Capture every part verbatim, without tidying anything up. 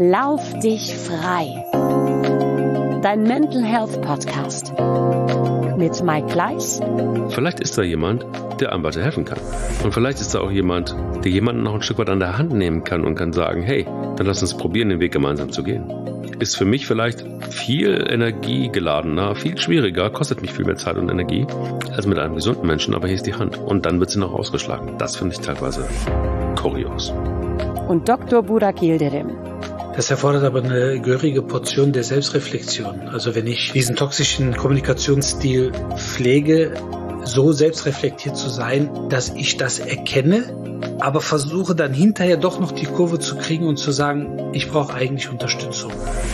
Lauf dich frei. Dein Mental Health Podcast mit Mike Kleiss. Vielleicht ist da jemand, der einem weiterhelfen kann. Und vielleicht ist da auch jemand, der jemanden noch ein Stück weit an der Hand nehmen kann und kann sagen, hey, dann lass uns probieren, den Weg gemeinsam zu gehen. Ist für mich vielleicht viel energiegeladener, viel schwieriger, kostet mich viel mehr Zeit und Energie als mit einem gesunden Menschen, aber hier ist die Hand. Und dann wird sie noch ausgeschlagen. Das finde ich teilweise kurios. Und Doktor Burak Yildirim. Das erfordert aber eine gehörige Portion der Selbstreflexion. Also wenn ich diesen toxischen Kommunikationsstil pflege, so selbstreflektiert zu sein, dass ich das erkenne, aber versuche dann hinterher doch noch die Kurve zu kriegen und zu sagen, ich brauche eigentlich Unterstützung.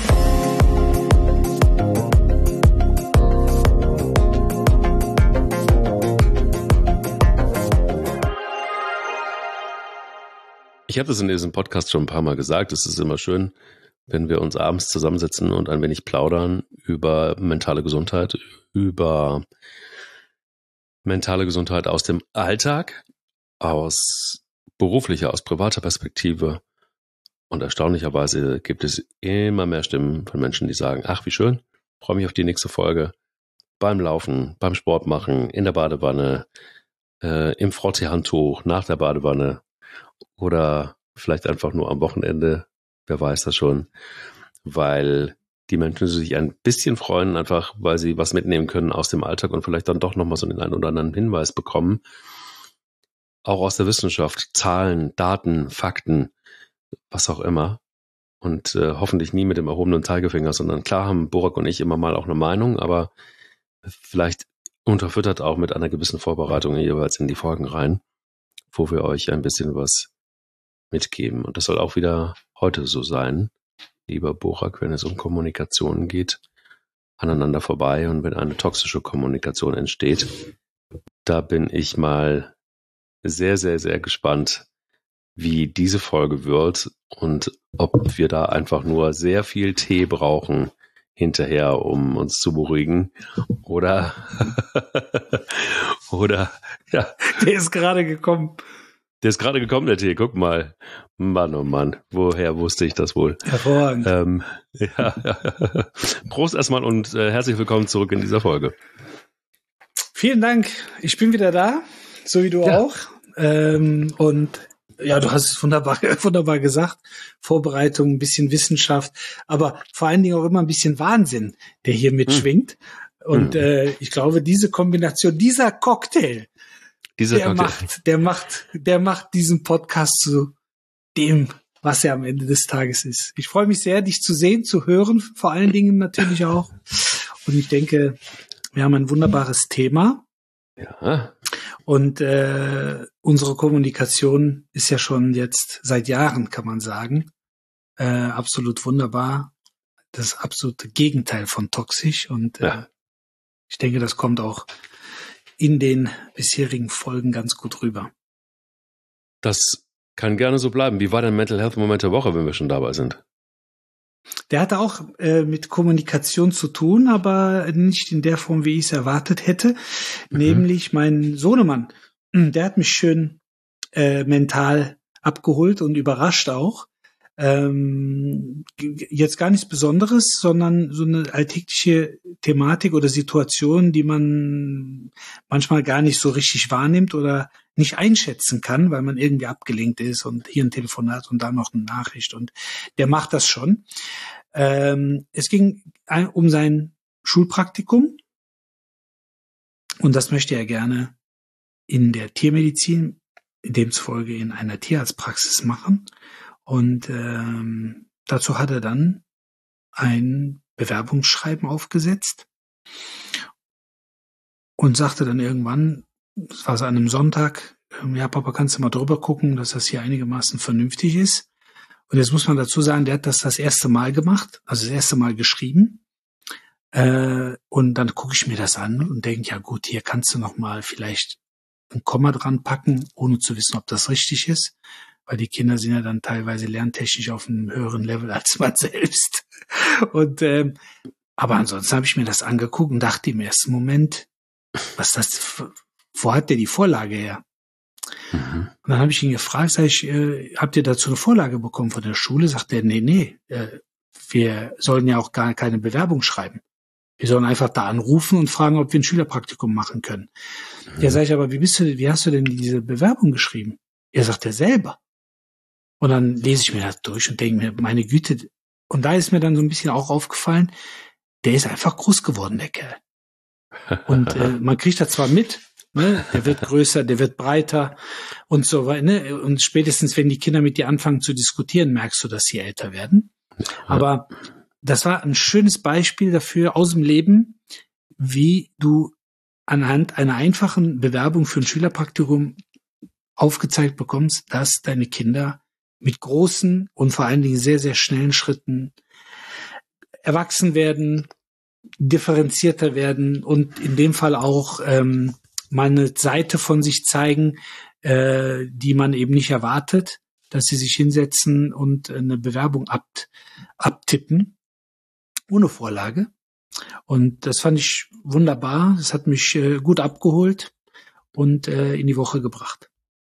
Ich habe das in diesem Podcast schon ein paar Mal gesagt. Es ist immer schön, wenn wir uns abends zusammensetzen und ein wenig plaudern über mentale Gesundheit, über mentale Gesundheit aus dem Alltag, aus beruflicher, aus privater Perspektive. Und erstaunlicherweise gibt es immer mehr Stimmen von Menschen, die sagen, ach, wie schön, freue mich auf die nächste Folge. Beim Laufen, beim Sport machen, in der Badewanne, äh, im Frotteehandtuch, nach der Badewanne. Oder vielleicht einfach nur am Wochenende, wer weiß das schon, weil die Menschen sich ein bisschen freuen, einfach weil sie was mitnehmen können aus dem Alltag und vielleicht dann doch nochmal so den einen oder anderen Hinweis bekommen. Auch aus der Wissenschaft, Zahlen, Daten, Fakten, was auch immer. Und äh, hoffentlich nie mit dem erhobenen Zeigefinger, sondern klar haben Burak und ich immer mal auch eine Meinung, aber vielleicht unterfüttert auch mit einer gewissen Vorbereitung jeweils in die Folgen rein, wo wir euch ein bisschen was mitgeben. Und das soll auch wieder heute so sein. Lieber Burak, wenn es um Kommunikation geht, aneinander vorbei und wenn eine toxische Kommunikation entsteht, da bin ich mal sehr, sehr, sehr gespannt, wie diese Folge wird und ob wir da einfach nur sehr viel Tee brauchen hinterher, um uns zu beruhigen. Oder, oder, ja. Der ist gerade gekommen. Der ist gerade gekommen, der Tee. Guck mal. Mann, oh Mann. Woher wusste ich das wohl? Hervorragend. Ähm, ja, ja. Prost erstmal und äh, herzlich willkommen zurück in dieser Folge. Vielen Dank. Ich bin wieder da, so wie du ja. auch. Ähm, und ja, du hast es wunderbar, wunderbar gesagt. Vorbereitung, ein bisschen Wissenschaft, aber vor allen Dingen auch immer ein bisschen Wahnsinn, der hier mitschwingt. Hm. Und hm. Äh, ich glaube, diese Kombination, dieser Cocktail, Dieser der Cocktail. macht, der macht, der macht diesen Podcast zu dem, was er am Ende des Tages ist. Ich freue mich sehr, dich zu sehen, zu hören, vor allen Dingen natürlich auch. Und ich denke, wir haben ein wunderbares Thema. Ja. Und äh, unsere Kommunikation ist ja schon jetzt seit Jahren, kann man sagen, äh, absolut wunderbar. Das absolute Gegenteil von toxisch. Und äh, ja. ich denke, das kommt auch in den bisherigen Folgen ganz gut rüber. Das kann gerne so bleiben. Wie war dein Mental Health Moment der Woche, wenn wir schon dabei sind? Der hatte auch äh, mit Kommunikation zu tun, aber nicht in der Form, wie ich es erwartet hätte. Mhm. Nämlich mein Sohnemann, der hat mich schön äh, mental abgeholt und überrascht auch. Ähm, jetzt gar nichts Besonderes, sondern so eine alltägliche Thematik oder Situation, die man manchmal gar nicht so richtig wahrnimmt oder nicht einschätzen kann, weil man irgendwie abgelenkt ist und hier ein Telefonat und da noch eine Nachricht und der macht das schon. Ähm, es ging um sein Schulpraktikum und das möchte er gerne in der Tiermedizin, demzufolge in einer Tierarztpraxis machen. Und ähm, dazu hat er dann ein Bewerbungsschreiben aufgesetzt und sagte dann irgendwann, das war so an einem Sonntag, ja Papa, kannst du mal drüber gucken, dass das hier einigermaßen vernünftig ist. Und jetzt muss man dazu sagen, der hat das das erste Mal gemacht, also das erste Mal geschrieben. Äh, und dann gucke ich mir das an und denke, ja gut, hier kannst du noch mal vielleicht ein Komma dran packen, ohne zu wissen, ob das richtig ist. Weil die Kinder sind ja dann teilweise lerntechnisch auf einem höheren Level als man selbst. Und ähm, aber ansonsten habe ich mir das angeguckt und dachte im ersten Moment, was das, wo hat der die Vorlage her? Mhm. Und dann habe ich ihn gefragt, sag ich, äh, habt ihr dazu eine Vorlage bekommen von der Schule? Sagt er, nee, nee, äh, wir sollen ja auch gar keine Bewerbung schreiben. Wir sollen einfach da anrufen und fragen, ob wir ein Schülerpraktikum machen können. Mhm. Ja, sag ich, aber wie bist du, wie hast du denn diese Bewerbung geschrieben? Er sagt er selber. Und dann lese ich mir das durch und denke mir, meine Güte. Und da ist mir dann so ein bisschen auch aufgefallen, der ist einfach groß geworden, der Kerl. Und äh, man kriegt das zwar mit, ne? Der wird größer, der wird breiter und so weiter. Ne? Und spätestens, wenn die Kinder mit dir anfangen zu diskutieren, merkst du, dass sie älter werden. Aber das war ein schönes Beispiel dafür aus dem Leben, wie du anhand einer einfachen Bewerbung für ein Schülerpraktikum aufgezeigt bekommst, dass deine Kinder mit großen und vor allen Dingen sehr, sehr schnellen Schritten erwachsen werden, differenzierter werden und in dem Fall auch ähm, mal eine Seite von sich zeigen, äh, die man eben nicht erwartet, dass sie sich hinsetzen und eine Bewerbung ab, abtippen, ohne Vorlage. Und das fand ich wunderbar. Das hat mich äh, gut abgeholt und äh, in die Woche gebracht.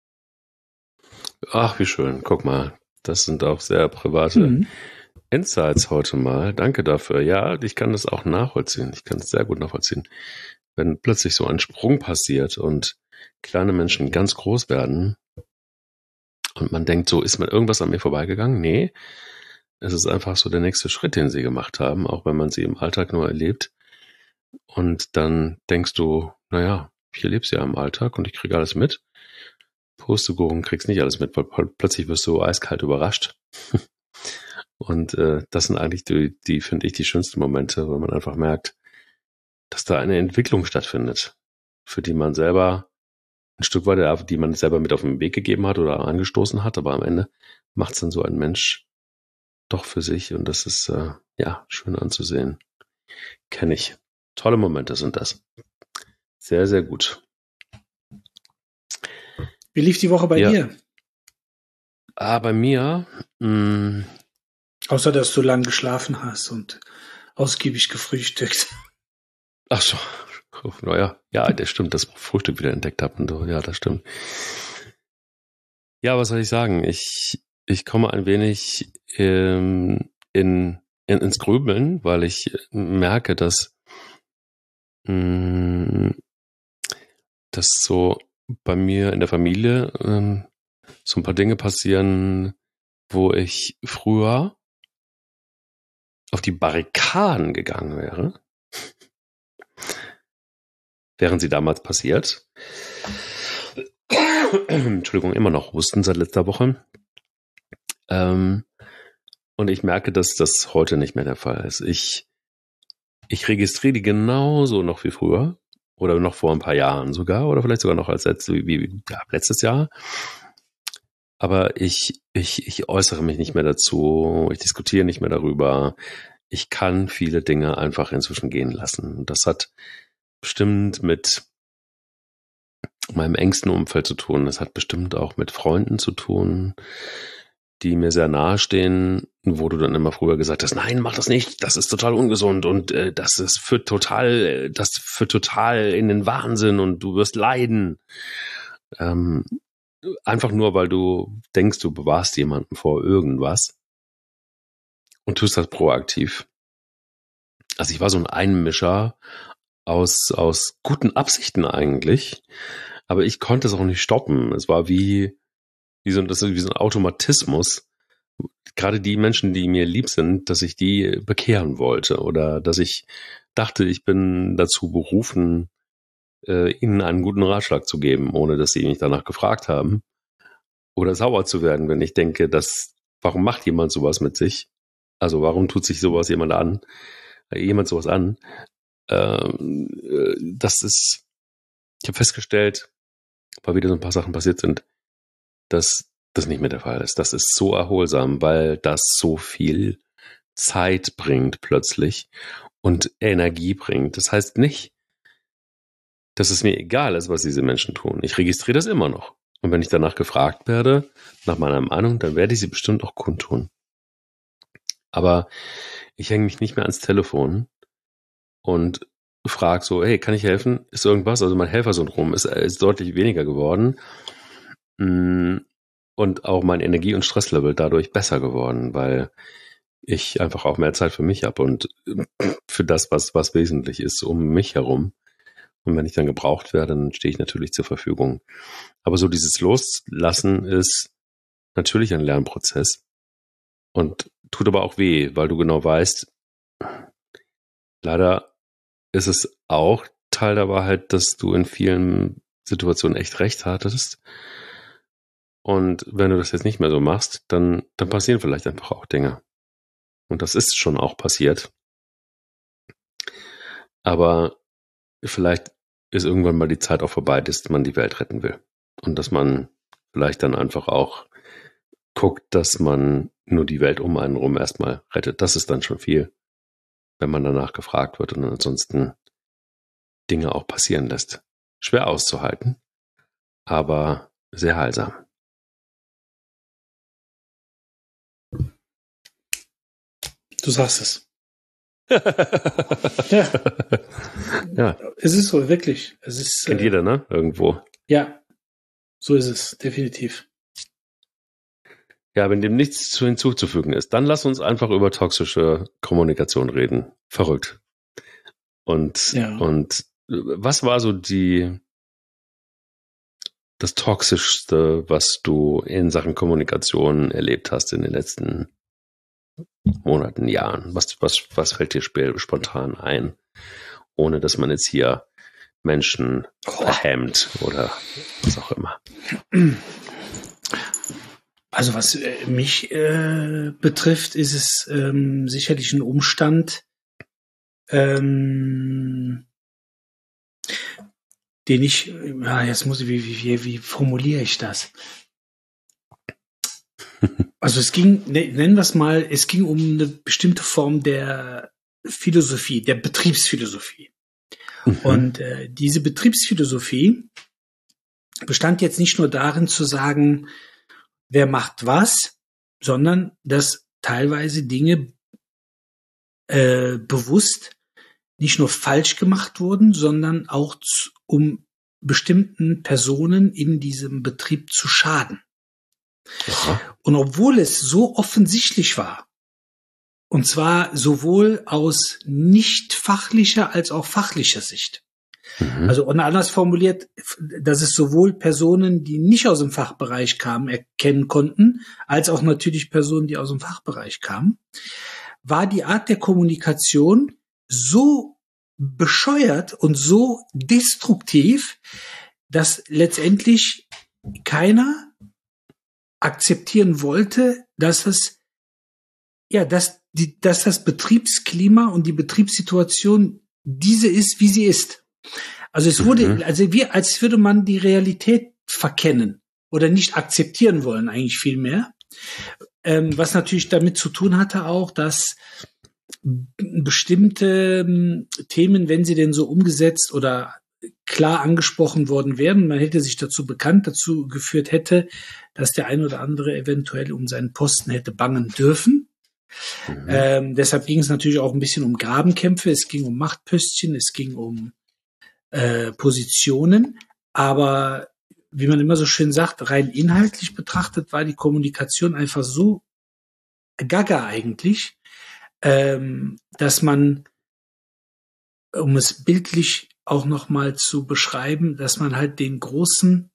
Ach, wie schön. Guck mal, das sind auch sehr private mhm. Insights heute mal. Danke dafür. Ja, ich kann das auch nachvollziehen. Ich kann es sehr gut nachvollziehen. Wenn plötzlich so ein Sprung passiert und kleine Menschen ganz groß werden und man denkt, so ist mir irgendwas an mir vorbeigegangen? Nee, es ist einfach so der nächste Schritt, den sie gemacht haben, auch wenn man sie im Alltag nur erlebt. Und dann denkst du, naja, ich erlebe sie ja im Alltag und ich kriege alles mit. Pustekuchen, kriegst nicht alles mit, weil plötzlich wirst du eiskalt überrascht. Und äh, das sind eigentlich die, die finde ich, die schönsten Momente, weil man einfach merkt, dass da eine Entwicklung stattfindet, für die man selber ein Stück weit, die man selber mit auf den Weg gegeben hat oder angestoßen hat, aber am Ende macht es dann so ein Mensch doch für sich und das ist äh, ja schön anzusehen. Kenne ich. Tolle Momente sind das. Sehr, sehr gut. Wie lief die Woche bei ja. dir? Ah, bei mir? Mh, Außer, dass du lang geschlafen hast und ausgiebig gefrühstückt. Ach so. Naja, ja, das stimmt, das Frühstück wieder entdeckt habe und so. Ja, das stimmt. Ja, was soll ich sagen? Ich, ich komme ein wenig ähm, in, in, ins Grübeln, weil ich merke, dass, mh, dass so bei mir in der Familie ähm, so ein paar Dinge passieren, wo ich früher auf die Barrikaden gegangen wäre, wären sie damals passiert. Entschuldigung, immer noch Husten seit letzter Woche. Ähm, und ich merke, dass das heute nicht mehr der Fall ist. Ich, ich registriere die genauso noch wie früher oder noch vor ein paar Jahren sogar oder vielleicht sogar noch als letzte, wie, wie ja, letztes Jahr. Aber ich, ich, ich äußere mich nicht mehr dazu, ich diskutiere nicht mehr darüber. Ich kann viele Dinge einfach inzwischen gehen lassen. Das hat bestimmt mit meinem engsten Umfeld zu tun. Das hat bestimmt auch mit Freunden zu tun, die mir sehr nahe stehen, wo du dann immer früher gesagt hast, nein, mach das nicht, das ist total ungesund und äh, das ist für total, das führt total in den Wahnsinn und du wirst leiden. Ähm, einfach nur, weil du denkst, du bewahrst jemanden vor irgendwas und tust das proaktiv. Also ich war so ein Einmischer aus, aus guten Absichten eigentlich, aber ich konnte es auch nicht stoppen. Es war wie, wie, so, das ist wie so ein Automatismus. Gerade die Menschen, die mir lieb sind, dass ich die bekehren wollte oder dass ich dachte, ich bin dazu berufen, äh, ihnen einen guten Ratschlag zu geben, ohne dass sie mich danach gefragt haben. Oder sauer zu werden, wenn ich denke, dass, warum macht jemand sowas mit sich? Also warum tut sich sowas jemand an? Äh, jemand sowas an? Ähm, äh, das ist, ich habe festgestellt, weil wieder so ein paar Sachen passiert sind, dass das nicht mehr der Fall ist. Das ist so erholsam, weil das so viel Zeit bringt plötzlich und Energie bringt. Das heißt nicht, dass es mir egal ist, was diese Menschen tun. Ich registriere das immer noch. Und wenn ich danach gefragt werde, nach meiner Meinung, dann werde ich sie bestimmt auch kundtun. Aber ich hänge mich nicht mehr ans Telefon und frage so, hey, kann ich helfen? Ist irgendwas? Also mein Helfersyndrom ist, ist deutlich weniger geworden. Und auch mein Energie- und Stresslevel dadurch besser geworden, weil ich einfach auch mehr Zeit für mich habe und für das, was, was wesentlich ist, um mich herum. Und wenn ich dann gebraucht werde, dann stehe ich natürlich zur Verfügung. Aber so dieses Loslassen ist natürlich ein Lernprozess und tut aber auch weh, weil du genau weißt, leider ist es auch Teil der Wahrheit, dass du in vielen Situationen echt recht hattest. Und wenn du das jetzt nicht mehr so machst, dann, dann passieren vielleicht einfach auch Dinge. Und das ist schon auch passiert. Aber vielleicht ist irgendwann mal die Zeit auch vorbei, dass man die Welt retten will. Und dass man vielleicht dann einfach auch guckt, dass man nur die Welt um einen rum erstmal rettet. Das ist dann schon viel, wenn man danach gefragt wird und ansonsten Dinge auch passieren lässt. Schwer auszuhalten, aber sehr heilsam. Du sagst es. ja. ja. Es ist so, wirklich. Es ist, Kennt äh, jeder, ne? Irgendwo. Ja, so ist es, definitiv. Ja, wenn dem nichts zu hinzuzufügen ist, dann lass uns einfach über toxische Kommunikation reden. Verrückt. Und, ja. und was war so die das Toxischste, was du in Sachen Kommunikation erlebt hast in den letzten Monaten, Jahren? Was, was, was fällt dir spontan ein, ohne dass man jetzt hier Menschen verhämt oder was auch immer? Also was äh, mich äh, betrifft, ist es ähm, sicherlich ein Umstand, ähm, den ich, ja, jetzt muss ich, wie, wie, wie formuliere ich das? Also es ging, nennen wir es mal, es ging um eine bestimmte Form der Philosophie, der Betriebsphilosophie. Mhm. Und äh, diese Betriebsphilosophie bestand jetzt nicht nur darin zu sagen, wer macht was, sondern dass teilweise Dinge äh, bewusst nicht nur falsch gemacht wurden, sondern auch zu, um bestimmten Personen in diesem Betrieb zu schaden. Aha. Und obwohl es so offensichtlich war, und zwar sowohl aus nicht fachlicher als auch fachlicher Sicht, mhm. also und anders formuliert, dass es sowohl Personen, die nicht aus dem Fachbereich kamen, erkennen konnten, als auch natürlich Personen, die aus dem Fachbereich kamen, war die Art der Kommunikation so bescheuert und so destruktiv, dass letztendlich keiner akzeptieren wollte, dass es, ja, dass die, dass das Betriebsklima und die Betriebssituation diese ist, wie sie ist. Also es wurde, mhm. also wie, als würde man die Realität verkennen oder nicht akzeptieren wollen, eigentlich viel mehr. Ähm, was natürlich damit zu tun hatte auch, dass bestimmte ähm, Themen, wenn sie denn so umgesetzt oder klar angesprochen worden wären, man hätte sich dazu bekannt, dazu geführt hätte, dass der ein oder andere eventuell um seinen Posten hätte bangen dürfen. Mhm. Ähm, deshalb ging es natürlich auch ein bisschen um Grabenkämpfe, es ging um Machtpöstchen, es ging um äh, Positionen, aber wie man immer so schön sagt, rein inhaltlich betrachtet war die Kommunikation einfach so gaga eigentlich, ähm, dass man, um es bildlich auch nochmal zu beschreiben, dass man halt den großen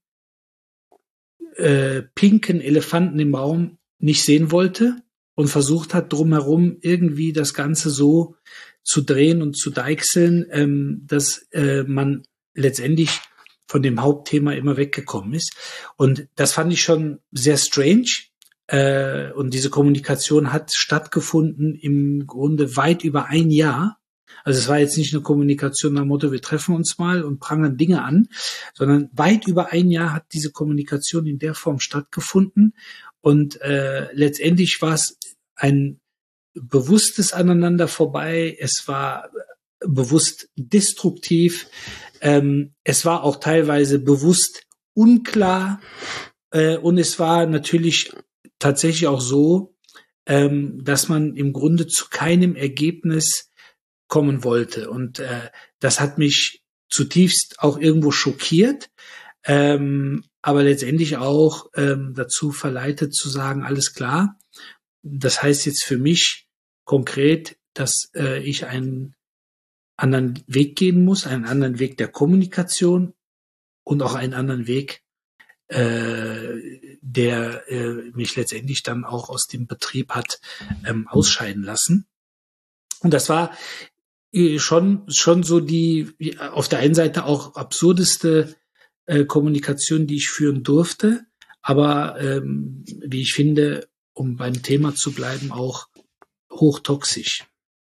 äh, pinken Elefanten im Raum nicht sehen wollte und versucht hat, drumherum irgendwie das Ganze so zu drehen und zu deichseln, ähm, dass äh, man letztendlich von dem Hauptthema immer weggekommen ist. Und das fand ich schon sehr strange. Äh, und diese Kommunikation hat stattgefunden im Grunde weit über ein Jahr. Also es war jetzt nicht eine Kommunikation nach dem Motto, wir treffen uns mal und prangern Dinge an, sondern weit über ein Jahr hat diese Kommunikation in der Form stattgefunden. Und äh, letztendlich war es ein bewusstes Aneinander vorbei. Es war bewusst destruktiv. Ähm, es war auch teilweise bewusst unklar. Äh, und es war natürlich tatsächlich auch so, ähm, dass man im Grunde zu keinem Ergebnis kommen wollte. Und äh, das hat mich zutiefst auch irgendwo schockiert. ähm, aber letztendlich auch ähm, dazu verleitet zu sagen, alles klar, das heißt jetzt für mich konkret, dass äh, ich einen anderen Weg gehen muss, einen anderen Weg der Kommunikation und auch einen anderen Weg, äh, der äh, mich letztendlich dann auch aus dem Betrieb hat ähm, ausscheiden lassen. Und das war äh, schon schon so die auf der einen Seite auch absurdeste äh, Kommunikation, die ich führen durfte, aber ähm, wie ich finde, um beim Thema zu bleiben, auch hochtoxisch.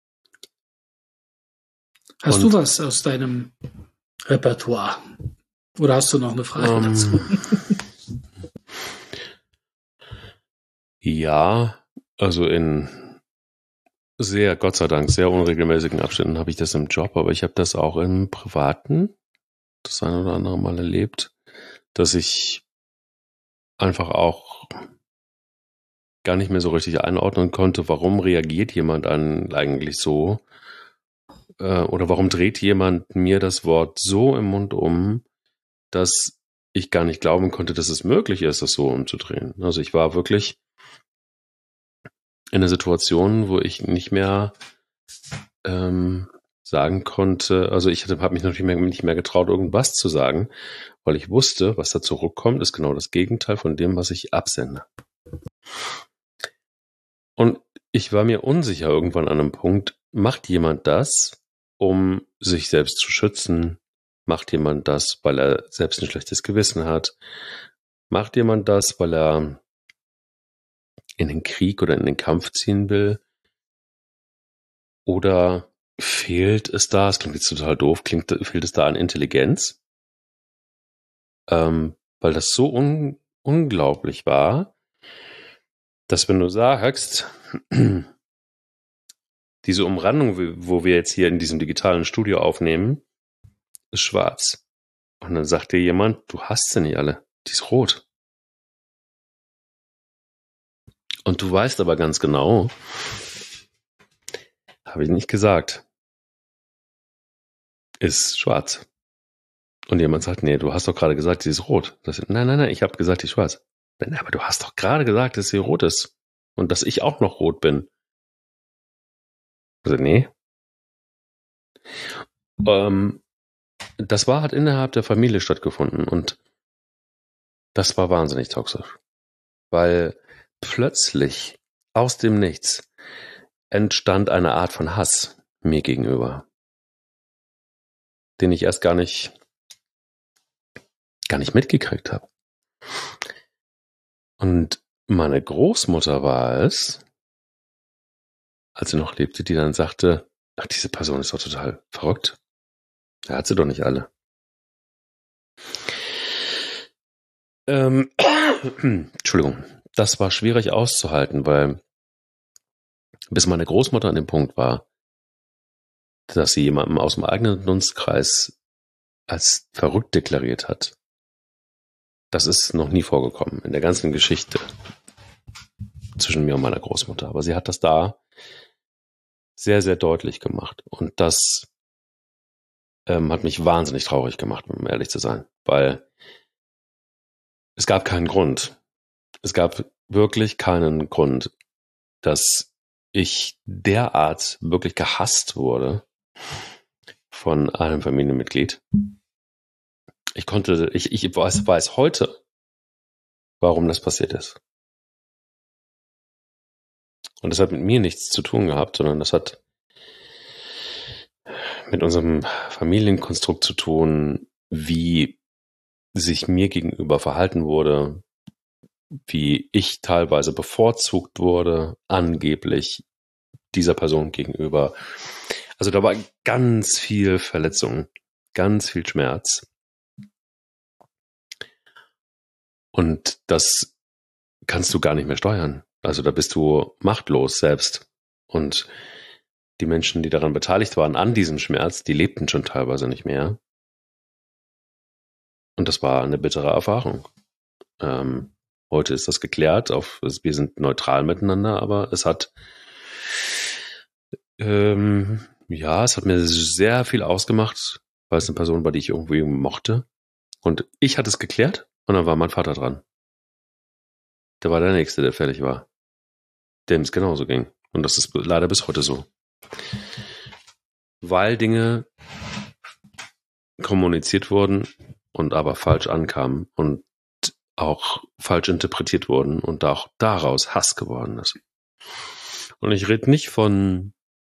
Hast Und, du was aus deinem Repertoire? Oder hast du noch eine Frage ähm, dazu? Ja, also in sehr, Gott sei Dank, sehr unregelmäßigen Abständen habe ich das im Job, aber ich habe das auch im Privaten das ein oder andere Mal erlebt, dass ich einfach auch gar nicht mehr so richtig einordnen konnte, warum reagiert jemand an eigentlich so äh, oder warum dreht jemand mir das Wort so im Mund um, dass ich gar nicht glauben konnte, dass es möglich ist, das so umzudrehen. Also ich war wirklich in einer Situation, wo ich nicht mehr ähm, sagen konnte, also ich habe mich natürlich mehr, nicht mehr getraut, irgendwas zu sagen, weil ich wusste, was da zurückkommt, ist genau das Gegenteil von dem, was ich absende. Und ich war mir unsicher irgendwann an einem Punkt, macht jemand das, um sich selbst zu schützen? Macht jemand das, weil er selbst ein schlechtes Gewissen hat? Macht jemand das, weil er in den Krieg oder in den Kampf ziehen will? Oder fehlt es da, es klingt jetzt total doof, klingt, fehlt es da an Intelligenz? Ähm, weil das so un, unglaublich war, dass wenn du sagst, diese Umrandung, wo wir jetzt hier in diesem digitalen Studio aufnehmen, ist schwarz. Und dann sagt dir jemand, du hast sie nicht alle, die ist rot. Und du weißt aber ganz genau, habe ich nicht gesagt, ist schwarz. Und jemand sagt, nee, du hast doch gerade gesagt, sie ist rot. Das, nein, nein, nein, ich habe gesagt, die ist schwarz. Aber du hast doch gerade gesagt, dass sie rot ist. Und dass ich auch noch rot bin. Also, nee. Ähm, das war, hat innerhalb der Familie stattgefunden. Und das war wahnsinnig toxisch. Weil plötzlich aus dem Nichts entstand eine Art von Hass mir gegenüber, den ich erst gar nicht, gar nicht mitgekriegt habe. Und meine Großmutter war es, als sie noch lebte, die dann sagte, ach, diese Person ist doch total verrückt. Er hat sie doch nicht alle. Ähm, Entschuldigung. Das war schwierig auszuhalten, weil bis meine Großmutter an dem Punkt war, dass sie jemanden aus dem eigenen Dunstkreis als verrückt deklariert hat. Das ist noch nie vorgekommen in der ganzen Geschichte zwischen mir und meiner Großmutter. Aber sie hat das da sehr, sehr deutlich gemacht. Und das ähm, hat mich wahnsinnig traurig gemacht, um ehrlich zu sein. Weil es gab keinen Grund. Es gab wirklich keinen Grund, dass ich derart wirklich gehasst wurde von einem Familienmitglied. Ich konnte, ich, ich weiß, weiß heute, warum das passiert ist. Und das hat mit mir nichts zu tun gehabt, sondern das hat mit unserem Familienkonstrukt zu tun, wie sich mir gegenüber verhalten wurde, wie ich teilweise bevorzugt wurde, angeblich dieser Person gegenüber. Also da war ganz viel Verletzung, ganz viel Schmerz. Und das kannst du gar nicht mehr steuern. Also da bist du machtlos selbst. Und die Menschen, die daran beteiligt waren, an diesem Schmerz, die lebten schon teilweise nicht mehr. Und das war eine bittere Erfahrung. Ähm, heute ist das geklärt. Auf, wir sind neutral miteinander, aber es hat ähm, ja, es hat mir sehr viel ausgemacht, weil es eine Person war, die ich irgendwie mochte. Und ich hatte es geklärt und dann war mein Vater dran. Der war der Nächste, der fertig war. Dem es genauso ging. Und das ist leider bis heute so. Weil Dinge kommuniziert wurden und aber falsch ankamen und auch falsch interpretiert wurden und auch daraus Hass geworden ist. Und ich rede nicht von,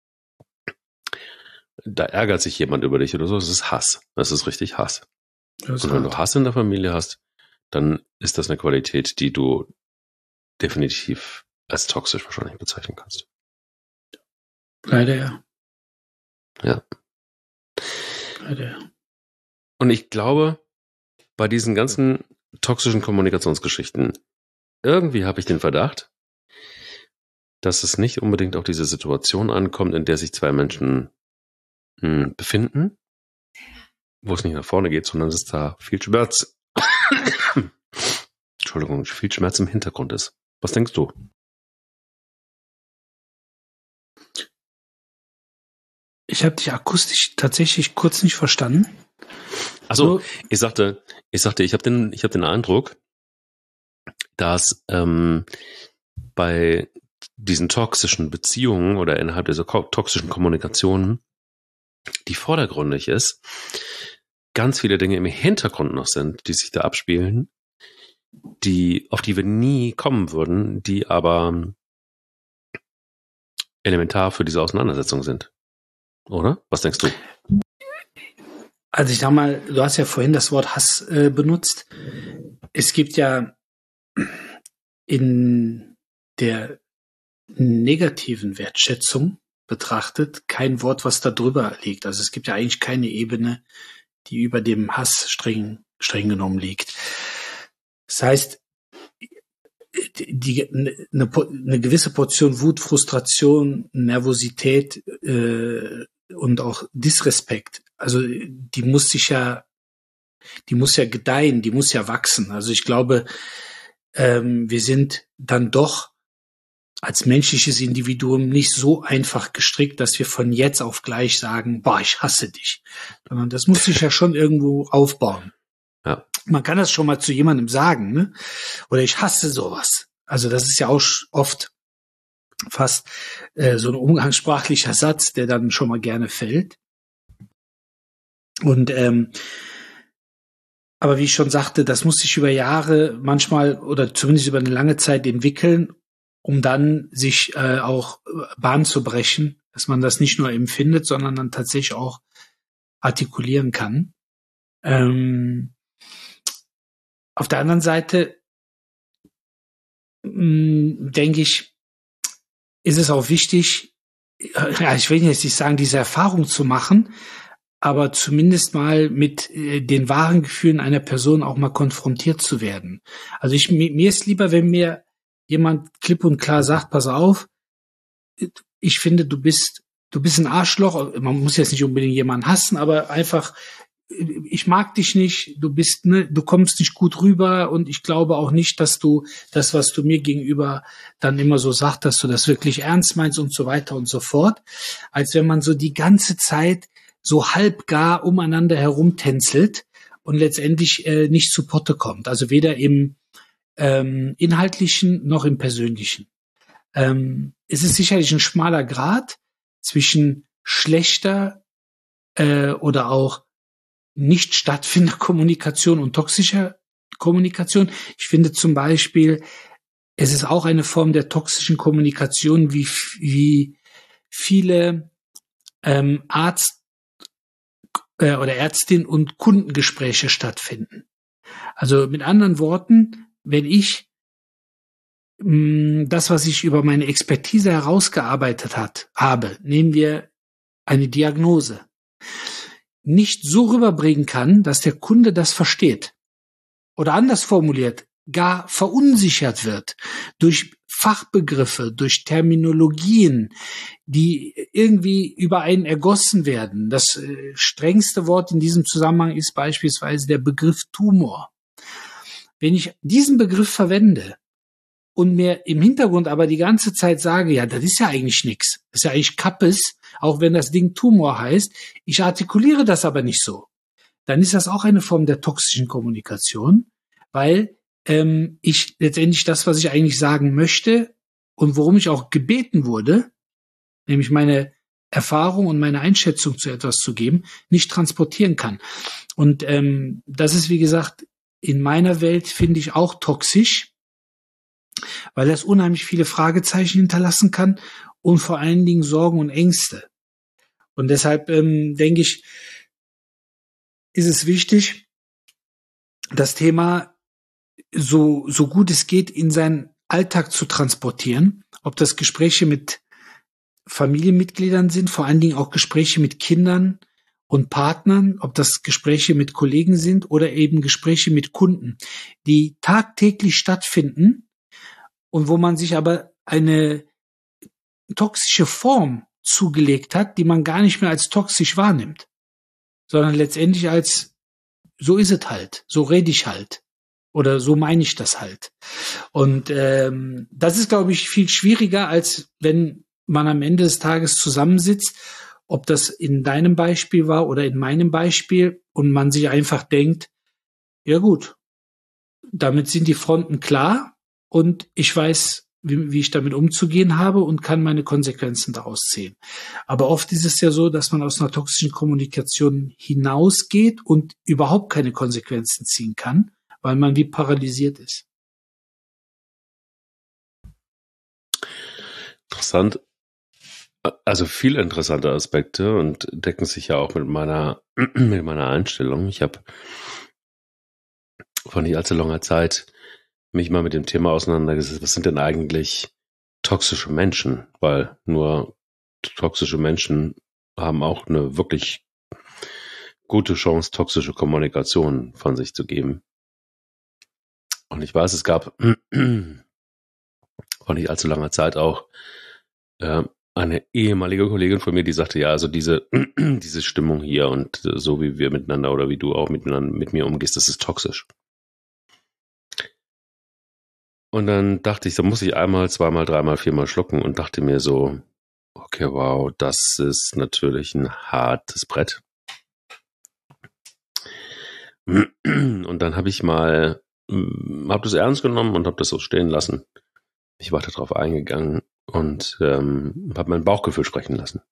da ärgert sich jemand über dich oder so, das ist Hass. Das ist richtig Hass. Und wenn du Hass in der Familie hast, dann ist das eine Qualität, die du definitiv als toxisch wahrscheinlich bezeichnen kannst. Leider ja. Ja. Leider ja. Und ich glaube, bei diesen ganzen toxischen Kommunikationsgeschichten, irgendwie habe ich den Verdacht, dass es nicht unbedingt auf diese Situation ankommt, in der sich zwei Menschen mh, befinden, wo es nicht nach vorne geht, sondern dass da viel Schmerz, Entschuldigung, viel Schmerz im Hintergrund ist. Was denkst du? Ich habe dich akustisch tatsächlich kurz nicht verstanden. Achso, ich sagte, ich sagte, ich habe den, ich habe den Eindruck, dass ähm, bei diesen toxischen Beziehungen oder innerhalb dieser ko- toxischen Kommunikation, die vordergründig ist, ganz viele Dinge im Hintergrund noch sind, die sich da abspielen, die, auf die wir nie kommen würden, die aber elementar für diese Auseinandersetzung sind. Oder? Was denkst du? Also ich sag mal, du hast ja vorhin das Wort Hass äh, benutzt. Es gibt ja in der negativen Wertschätzung betrachtet kein Wort, was da drüber liegt. Also es gibt ja eigentlich keine Ebene, die über dem Hass streng, streng genommen liegt. Das heißt, die, eine, eine gewisse Portion Wut, Frustration, Nervosität äh, und auch Disrespekt, also die muss sich ja, die muss ja gedeihen, die muss ja wachsen. Also ich glaube, ähm, wir sind dann doch als menschliches Individuum nicht so einfach gestrickt, dass wir von jetzt auf gleich sagen, boah, ich hasse dich. Sondern das muss sich ja schon irgendwo aufbauen. Ja. Man kann das schon mal zu jemandem sagen, ne? Oder ich hasse sowas. Also das ist ja auch oft fast äh, so ein umgangssprachlicher Satz, der dann schon mal gerne fällt. Und ähm, aber wie ich schon sagte, das muss sich über Jahre manchmal oder zumindest über eine lange Zeit entwickeln, um dann sich äh, auch Bahn zu brechen, dass man das nicht nur empfindet, sondern dann tatsächlich auch artikulieren kann. Ähm, auf der anderen Seite mh, denke ich, ist es auch wichtig, ja, ich will jetzt nicht sagen, diese Erfahrung zu machen, aber zumindest mal mit äh, den wahren Gefühlen einer Person auch mal konfrontiert zu werden. Also ich, mir, mir ist lieber, wenn mir jemand klipp und klar sagt, pass auf, ich finde, du bist, du bist ein Arschloch. Man muss jetzt nicht unbedingt jemanden hassen, aber einfach, ich mag dich nicht, du bist, ne, du kommst nicht gut rüber und ich glaube auch nicht, dass du das, was du mir gegenüber dann immer so sagst, dass du das wirklich ernst meinst und so weiter und so fort. Als wenn man so die ganze Zeit so halbgar umeinander herumtänzelt und letztendlich äh, nicht zu Potte kommt. Also weder im ähm, Inhaltlichen noch im Persönlichen. Ähm, es ist sicherlich ein schmaler Grat zwischen schlechter äh, oder auch nicht stattfindender Kommunikation und toxischer Kommunikation. Ich finde zum Beispiel, es ist auch eine Form der toxischen Kommunikation, wie, wie viele ähm, Arzt äh, oder Ärztin und Kundengespräche stattfinden. Also mit anderen Worten, wenn ich mh, das, was ich über meine Expertise herausgearbeitet hat, habe, nehmen wir eine Diagnose, nicht so rüberbringen kann, dass der Kunde das versteht. Oder anders formuliert, gar verunsichert wird durch Fachbegriffe, durch Terminologien, die irgendwie über einen ergossen werden. Das äh, strengste Wort in diesem Zusammenhang ist beispielsweise der Begriff Tumor. Wenn ich diesen Begriff verwende und mir im Hintergrund aber die ganze Zeit sage, ja, das ist ja eigentlich nix, das ist ja eigentlich Kappes, auch wenn das Ding Tumor heißt, ich artikuliere das aber nicht so. dann ist das auch eine Form der toxischen Kommunikation, weil ähm, ich letztendlich das, was ich eigentlich sagen möchte und worum ich auch gebeten wurde, nämlich meine Erfahrung und meine Einschätzung zu etwas zu geben, nicht transportieren kann. Und ähm, das ist, wie gesagt, in meiner Welt finde ich auch toxisch, weil das unheimlich viele Fragezeichen hinterlassen kann und vor allen Dingen Sorgen und Ängste. Und deshalb ähm, denke ich, ist es wichtig, das Thema so, so gut es geht in seinen Alltag zu transportieren, ob das Gespräche mit Familienmitgliedern sind, vor allen Dingen auch Gespräche mit Kindern und Partnern, ob das Gespräche mit Kollegen sind oder eben Gespräche mit Kunden, die tagtäglich stattfinden und wo man sich aber eine toxische Form zugelegt hat, die man gar nicht mehr als toxisch wahrnimmt, sondern letztendlich als, so ist es halt, so rede ich halt oder so meine ich das halt. Und ähm, das ist, glaube ich, viel schwieriger, als wenn man am Ende des Tages zusammensitzt, ob das in deinem Beispiel war oder in meinem Beispiel, und man sich einfach denkt, ja gut, damit sind die Fronten klar und ich weiß, wie, wie ich damit umzugehen habe und kann meine Konsequenzen daraus ziehen. Aber oft ist es ja so, dass man aus einer toxischen Kommunikation hinausgeht und überhaupt keine Konsequenzen ziehen kann, weil man wie paralysiert ist. Interessant. Also viele interessante Aspekte und decken sich ja auch mit meiner, mit meiner Einstellung. Ich habe vor nicht allzu langer Zeit mich mal mit dem Thema auseinandergesetzt, was sind denn eigentlich toxische Menschen? Weil nur toxische Menschen haben auch eine wirklich gute Chance, toxische Kommunikation von sich zu geben. Und ich weiß, es gab vor nicht allzu langer Zeit auch äh, eine ehemalige Kollegin von mir, die sagte, ja, also diese, diese Stimmung hier und so wie wir miteinander oder wie du auch miteinander, mit mir umgehst, das ist toxisch. Und dann dachte ich, da muss ich einmal, zweimal, dreimal, viermal schlucken und dachte mir so, okay, wow, das ist natürlich ein hartes Brett. Und dann habe ich mal, habe das ernst genommen und habe das so stehen lassen. Ich war darauf eingegangen und ähm, habe mein Bauchgefühl sprechen lassen.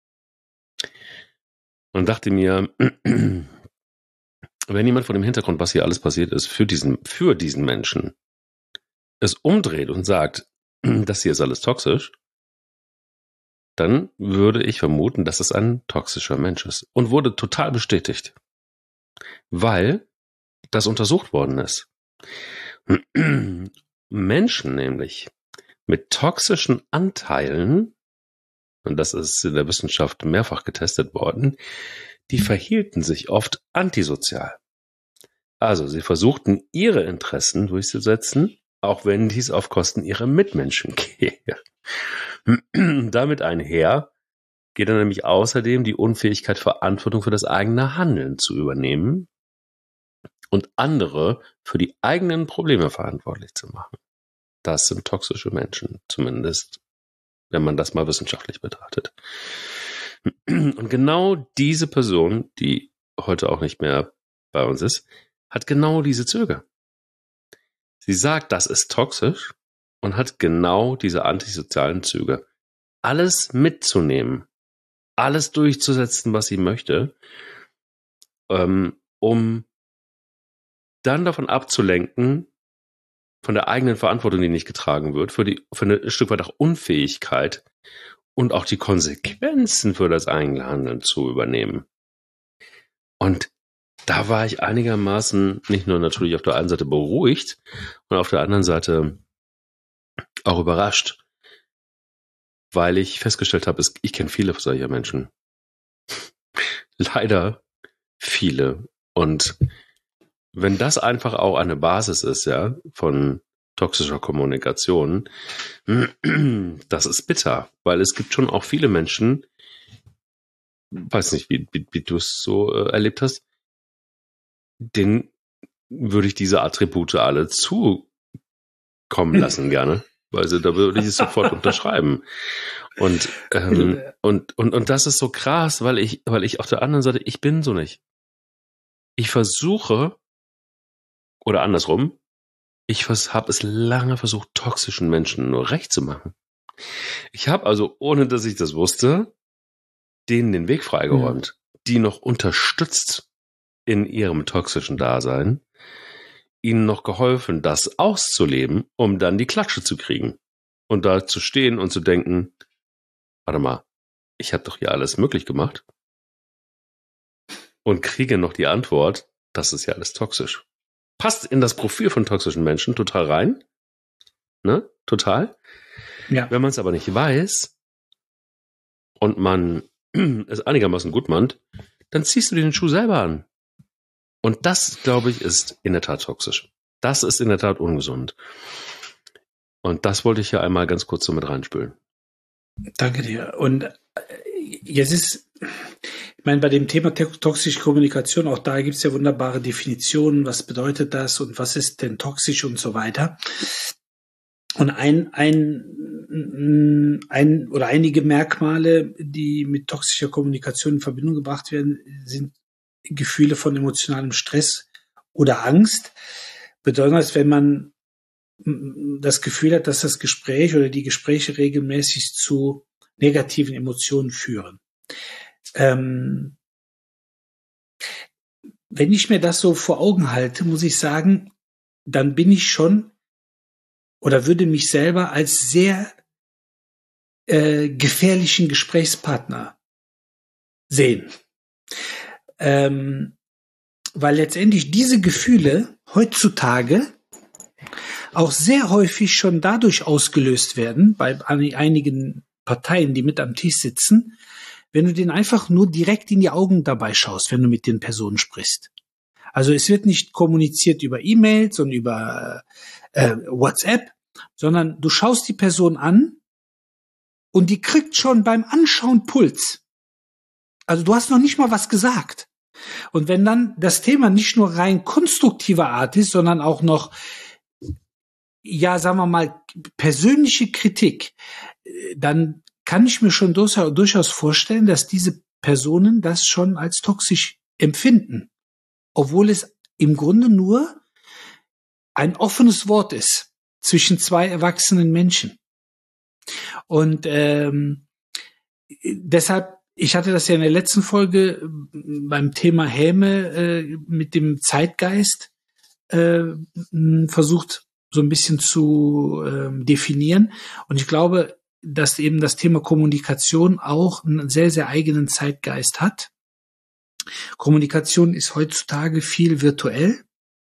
Und dachte mir, wenn jemand von dem Hintergrund, was hier alles passiert ist, für diesen, für diesen Menschen es umdreht und sagt, das hier ist alles toxisch, dann würde ich vermuten, dass es ein toxischer Mensch ist. Und wurde total bestätigt, weil das untersucht worden ist. Menschen nämlich mit toxischen Anteilen, und das ist in der Wissenschaft mehrfach getestet worden, die verhielten sich oft antisozial. Also sie versuchten ihre Interessen durchzusetzen, auch wenn dies auf Kosten ihrer Mitmenschen gehe. Damit einher geht dann nämlich außerdem die Unfähigkeit, Verantwortung für das eigene Handeln zu übernehmen und andere für die eigenen Probleme verantwortlich zu machen. Das sind toxische Menschen, zumindest wenn man das mal wissenschaftlich betrachtet. Und genau diese Person, die heute auch nicht mehr bei uns ist, hat genau diese Züge. Sie sagt, das ist toxisch und hat genau diese antisozialen Züge. Alles mitzunehmen, alles durchzusetzen, was sie möchte, ähm, um dann davon abzulenken, von der eigenen Verantwortung, die nicht getragen wird, für, die, für eine Stück weit auch Unfähigkeit und auch die Konsequenzen für das eigene Handeln zu übernehmen. Und da war ich einigermaßen nicht nur natürlich auf der einen Seite beruhigt und auf der anderen Seite auch überrascht, weil ich festgestellt habe, ich kenne viele solcher Menschen. Leider viele. Und wenn das einfach auch eine Basis ist, ja, von toxischer Kommunikation, das ist bitter, weil es gibt schon auch viele Menschen, weiß nicht, wie, wie, wie du es so äh, erlebt hast, denen würde ich diese Attribute alle zukommen lassen gerne, weil sie, da würde ich es sofort unterschreiben. Und, ähm, und, und, und das ist so krass, weil ich, weil ich auf der anderen Seite, ich bin so nicht. ich versuche, oder andersrum, ich habe es lange versucht, toxischen Menschen nur recht zu machen. Ich habe also, ohne dass ich das wusste, denen den Weg freigeräumt, mhm. die noch unterstützt in ihrem toxischen Dasein, ihnen noch geholfen, das auszuleben, um dann die Klatsche zu kriegen. Und da zu stehen und zu denken, warte mal, ich habe doch hier alles möglich gemacht. Und kriege noch die Antwort, das ist ja alles toxisch. Passt in das Profil von toxischen Menschen total rein. Ne? Total. Ja. Wenn man es aber nicht weiß und man es einigermaßen gut meint, dann ziehst du dir den Schuh selber an. Und das, glaube ich, ist in der Tat toxisch. Das ist in der Tat ungesund. Und das wollte ich ja einmal ganz kurz so mit reinspülen. Danke dir. Und jetzt ist, ich meine, bei dem Thema toxische Kommunikation, auch da gibt es ja wunderbare Definitionen, was bedeutet das und was ist denn toxisch und so weiter. Und ein, ein, ein oder einige Merkmale, die mit toxischer Kommunikation in Verbindung gebracht werden, sind Gefühle von emotionalem Stress oder Angst. Besonders wenn man das Gefühl hat, dass das Gespräch oder die Gespräche regelmäßig zu negativen Emotionen führen. Ähm, wenn ich mir das so vor Augen halte, muss ich sagen, dann bin ich schon oder würde mich selber als sehr äh, gefährlichen Gesprächspartner sehen. Ähm, weil letztendlich diese Gefühle heutzutage auch sehr häufig schon dadurch ausgelöst werden, bei einigen Parteien, die mit am Tisch sitzen, wenn du denen einfach nur direkt in die Augen dabei schaust, wenn du mit den Personen sprichst. Also es wird nicht kommuniziert über E-Mails und über äh, WhatsApp, sondern du schaust die Person an und die kriegt schon beim Anschauen Puls. Also du hast noch nicht mal was gesagt. Und wenn dann das Thema nicht nur rein konstruktiver Art ist, sondern auch noch, ja, sagen wir mal, persönliche Kritik, dann kann ich mir schon durchaus vorstellen, dass diese Personen das schon als toxisch empfinden. Obwohl es im Grunde nur ein offenes Wort ist zwischen zwei erwachsenen Menschen. Und ähm, deshalb, ich hatte das ja in der letzten Folge beim Thema Häme äh, mit dem Zeitgeist äh, versucht, so ein bisschen zu äh, definieren. Und ich glaube, dass eben das Thema Kommunikation auch einen sehr, sehr eigenen Zeitgeist hat. Kommunikation ist heutzutage viel virtuell.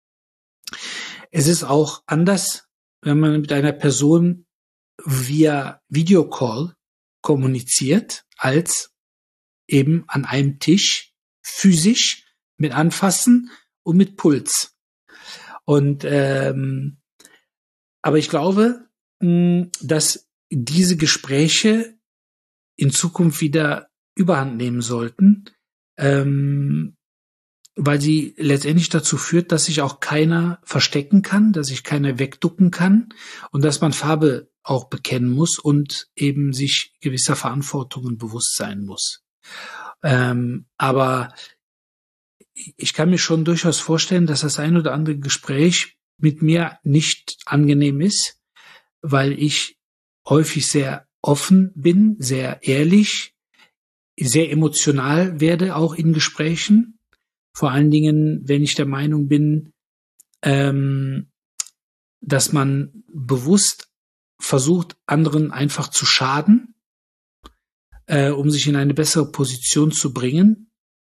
Es ist auch anders, wenn man mit einer Person via Videocall kommuniziert, als eben an einem Tisch physisch mit Anfassen und mit Puls. Und ähm, aber ich glaube, mh, dass diese Gespräche in Zukunft wieder Überhand nehmen sollten, ähm, weil sie letztendlich dazu führt, dass sich auch keiner verstecken kann, dass sich keiner wegducken kann und dass man Farbe auch bekennen muss und eben sich gewisser Verantwortungen bewusst sein muss. Ähm, aber ich kann mir schon durchaus vorstellen, dass das ein oder andere Gespräch mit mir nicht angenehm ist, weil ich häufig sehr offen bin, sehr ehrlich, sehr emotional werde auch in Gesprächen. Vor allen Dingen, wenn ich der Meinung bin, ähm, dass man bewusst versucht, anderen einfach zu schaden, äh, um sich in eine bessere Position zu bringen.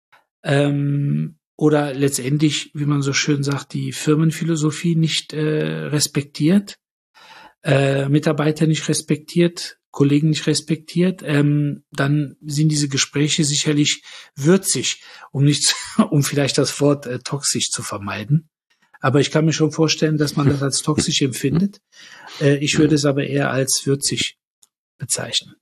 Ähm, oder letztendlich, wie man so schön sagt, die Firmenphilosophie nicht äh, respektiert, äh, Mitarbeiter nicht respektiert, Kollegen nicht respektiert, ähm, dann sind diese Gespräche sicherlich würzig, um nicht, um vielleicht das Wort äh, toxisch zu vermeiden. Aber ich kann mir schon vorstellen, dass man das als toxisch empfindet. Äh, ich würde es aber eher als würzig bezeichnen.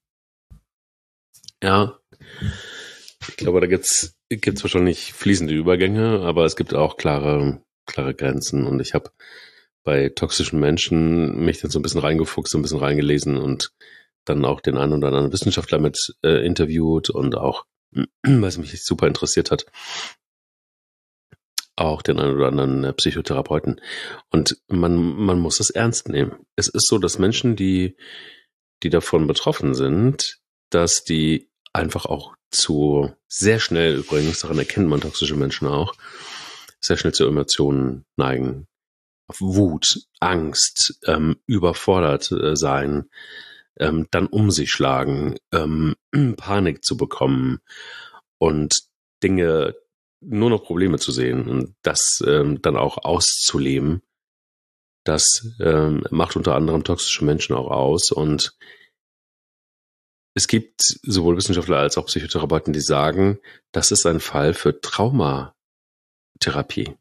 Ja, ich glaube, da gibt's gibt's wahrscheinlich fließende Übergänge, aber es gibt auch klare klare Grenzen. Und ich habe bei toxischen Menschen mich dann so ein bisschen reingefuchst, so ein bisschen reingelesen und dann auch den einen oder anderen Wissenschaftler mit äh, interviewt und auch, was mich super interessiert hat, auch den einen oder anderen Psychotherapeuten. Und man, man muss es ernst nehmen. Es ist so, dass Menschen, die, die davon betroffen sind, dass die einfach auch zu, sehr schnell übrigens, daran erkennt man toxische Menschen auch, sehr schnell zu Emotionen neigen. Auf Wut, Angst, ähm, überfordert äh, sein, ähm, dann um sich schlagen, ähm, Panik zu bekommen und Dinge, nur noch Probleme zu sehen und das ähm, dann auch auszuleben. Das ähm, macht unter anderem toxische Menschen auch aus. Und es gibt sowohl Wissenschaftler als auch Psychotherapeuten, die sagen, das ist ein Fall für Traumatherapie.